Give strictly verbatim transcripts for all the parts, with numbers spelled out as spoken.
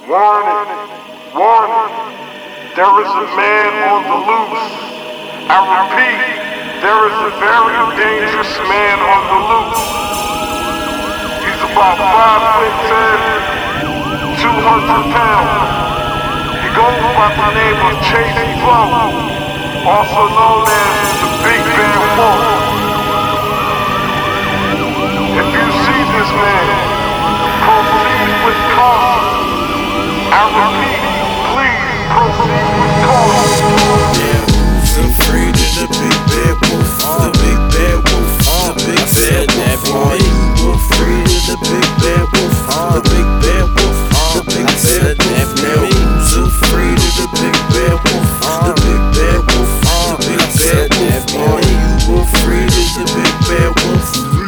Warning, warning, there is a man on the loose. I repeat, there is a very dangerous man on the loose. He's about five foot ten, two hundred pounds. He goes by the name of Chase Flow, also known as the Big Bad Wolf. If you see this man, proceed with caution. I repeat, please proceed with caution. Yeah, who's afraid of the big bad wolf? The big bad wolf, the big bad wolf. Are you afraid of the big bad wolf? The big bad wolf, the big bad wolf. Now who's afraid of the big bad wolf? The big bad wolf, the big bad wolf. Are you afraid of the big bad wolf?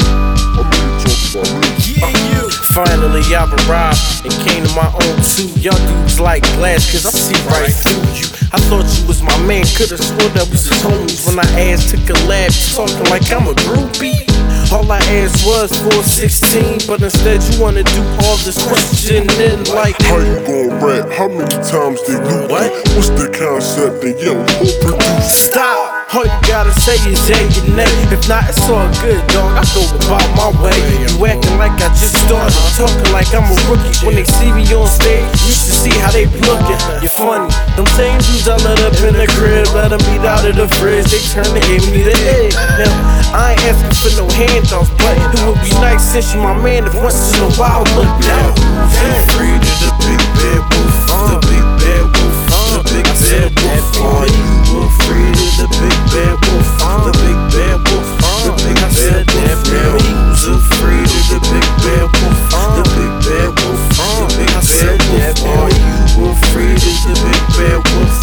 Finally I've arrived and came to my own too. Young dudes like glass, cause I see right through you. I thought you was my man, could've sworn that was his homies. When I asked, took a lab, talking like I'm a groupie. All I asked was four sixteen, but instead you wanna do all this questioning like, how you gon' rap? How many times did you what? What's the concept and yo, who produced? Stop! All you gotta say is yeah and nay. If not, it's all good, dog. I go about my way. You acting like I just started, talking like I'm a rookie. When they see me on stage, you should see how they looking. You're funny. Them same dudes I let up in the crib, let them eat out of the fridge. They turn and gave me the egg. Now, I ain't asking for no handoffs, but it would be nice since you my man if once in a while look down. Who's afraid of the big bad wolf? The big bad wolf, the big bad wolf. Are you afraid of the big bad wolf? The big bad wolf, the big bad wolf. Now who's afraid of the big bad wolf? The big bad wolf, the big bad wolf. Are you afraid of the big bad wolf?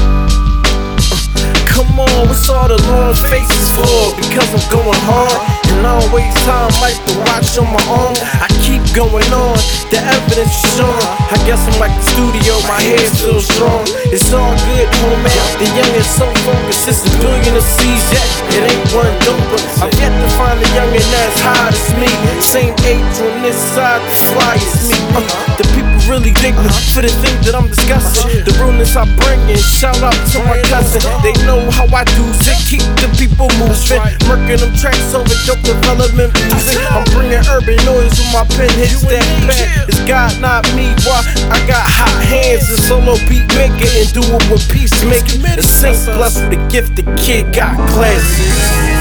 Come on, what's all the long faces for? Because I'm going hard and I don't waste time like the watch on my arm. I keep going on, the evidence is showing. I guess I'm like the studio, my head's still strong. It's all good, homie. The young is so focused, it's a billion of C's, yeah. It ain't one doper. I've yet to find a youngin' that's hot as me. Same age on this side, the fly as me. Uh, the people really dig me for the things that I'm discussing. The realness I bring in, shout out to my cousin. They know how I do it, keep the people moving. Murking them tracks over dope development music. I'm bringing urban noise with my pen hits that back. It's God, not me, why? I got hot hands and solo beat maker and do it with peacemaking. The saint blessed with a gift, the kid got classes.